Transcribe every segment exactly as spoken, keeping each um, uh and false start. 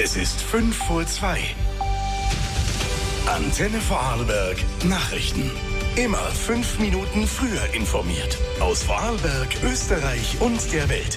Es ist fünf vor zwei. Antenne Vorarlberg Nachrichten. Immer fünf Minuten früher informiert. Aus Vorarlberg, Österreich und der Welt.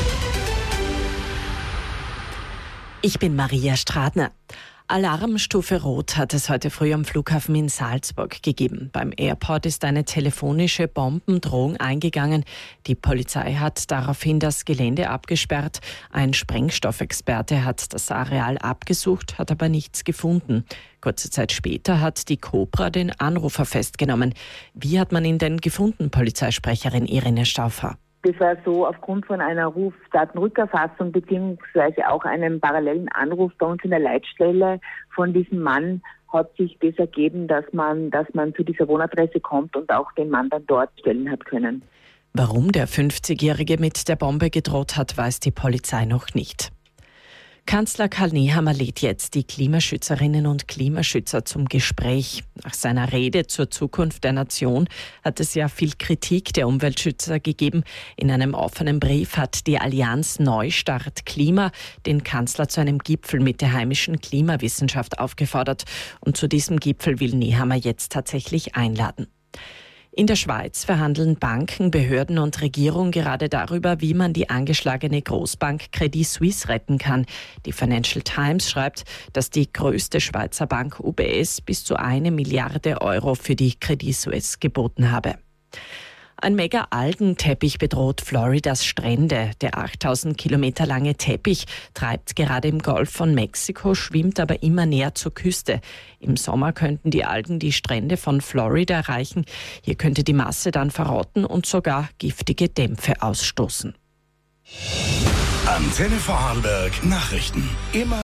Ich bin Maria Stradner. Alarmstufe Rot hat es heute früh am Flughafen in Salzburg gegeben. Beim Airport ist eine telefonische Bombendrohung eingegangen. Die Polizei hat daraufhin das Gelände abgesperrt. Ein Sprengstoffexperte hat das Areal abgesucht, hat aber nichts gefunden. Kurze Zeit später hat die Cobra den Anrufer festgenommen. Wie hat man ihn denn gefunden, Polizeisprecherin Irene Stauffer? Das war so aufgrund von einer Rufdatenrückerfassung beziehungsweise auch einem parallelen Anruf bei uns in der Leitstelle von diesem Mann hat sich das ergeben, dass man, dass man zu dieser Wohnadresse kommt und auch den Mann dann dort stellen hat können. Warum der fünfzigjährige mit der Bombe gedroht hat, weiß die Polizei noch nicht. Kanzler Karl Nehammer lädt jetzt die Klimaschützerinnen und Klimaschützer zum Gespräch. Nach seiner Rede zur Zukunft der Nation hat es ja viel Kritik der Umweltschützer gegeben. In einem offenen Brief hat die Allianz Neustart Klima den Kanzler zu einem Gipfel mit der heimischen Klimawissenschaft aufgefordert. Und zu diesem Gipfel will Nehammer jetzt tatsächlich einladen. In der Schweiz verhandeln Banken, Behörden und Regierung gerade darüber, wie man die angeschlagene Großbank Credit Suisse retten kann. Die Financial Times schreibt, dass die größte Schweizer Bank U B S bis zu eine Milliarde Euro für die Credit Suisse geboten habe. Ein Mega-Algenteppich bedroht Floridas Strände. Der achttausend Kilometer lange Teppich treibt gerade im Golf von Mexiko, schwimmt aber immer näher zur Küste. Im Sommer könnten die Algen die Strände von Florida erreichen. Hier könnte die Masse dann verrotten und sogar giftige Dämpfe ausstoßen. Antenne Vorarlberg Nachrichten. Immer